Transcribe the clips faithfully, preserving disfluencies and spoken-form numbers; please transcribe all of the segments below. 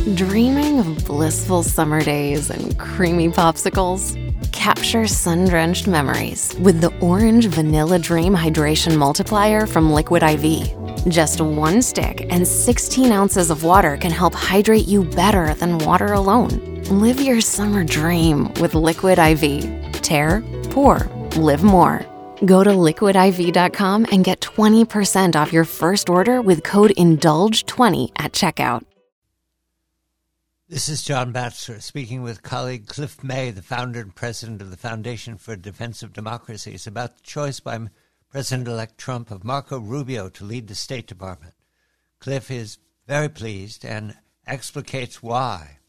Dreaming of blissful summer days and creamy popsicles? Capture sun-drenched memories with the Orange Vanilla Dream Hydration Multiplier from Liquid I V. Just one stick and sixteen ounces of water can help hydrate you better than water alone. Live your summer dream with Liquid I V. Tear, pour, live more. Go to liquid I V dot com and get twenty percent off your first order with code indulge twenty at checkout. This is John Batchelor speaking with colleague Cliff May, the founder and president of the Foundation for Defense of Democracy. It's about the choice by President-elect Trump of Marco Rubio to lead the State Department. Cliff is very pleased and explicates why.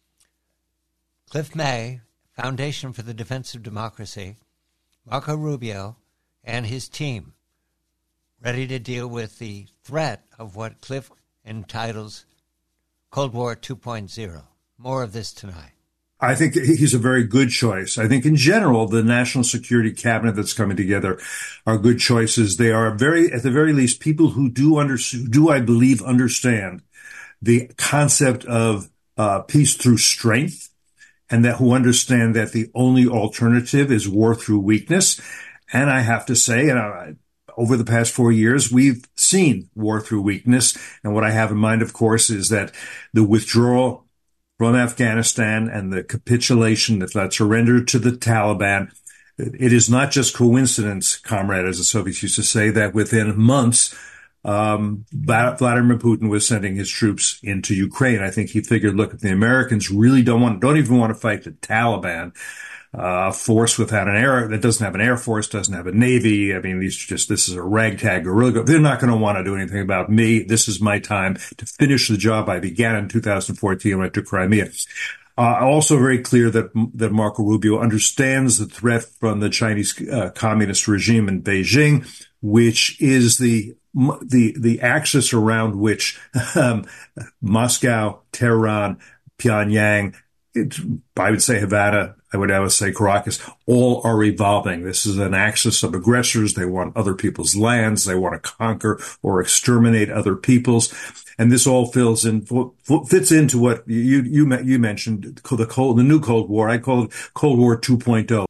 Cliff May, Foundation for the Defense of Democracy, Marco Rubio, and his team ready to deal with the threat of what Cliff entitles Cold War two point oh. More of this tonight. I think he's a very good choice. I think in general, the national security cabinet that's coming together are good choices. They are very, at the very least, people who do under, do I believe understand the concept of uh, peace through strength, and that who understand that the only alternative is war through weakness. And I have to say, and I, over the past four years, we've seen war through weakness. And what I have in mind, of course, is that the withdrawal from Afghanistan and the capitulation, that that surrender to the Taliban, it is not just coincidence, comrade, as the Soviets used to say, that within months, um, Vladimir Putin was sending his troops into Ukraine. I think he figured, look, if the Americans really don't want, don't even want to fight the Taliban, Uh, force without an air, that doesn't have an air force, doesn't have a navy. I mean, these are just, this is a ragtag guerrilla. They're not going to want to do anything about me. This is my time to finish the job I began in two thousand fourteen when I took Crimea. Uh, also very clear that, that Marco Rubio understands the threat from the Chinese uh, communist regime in Beijing, which is the, the, the axis around which, um, Moscow, Tehran, Pyongyang, it, I would say Havana, I would always say Caracas, all are evolving. This is an axis of aggressors. They want other people's lands. They want to conquer or exterminate other peoples. And this all fills in, fits into what you, you, you mentioned, the cold, the new Cold War. I call it Cold War two point oh.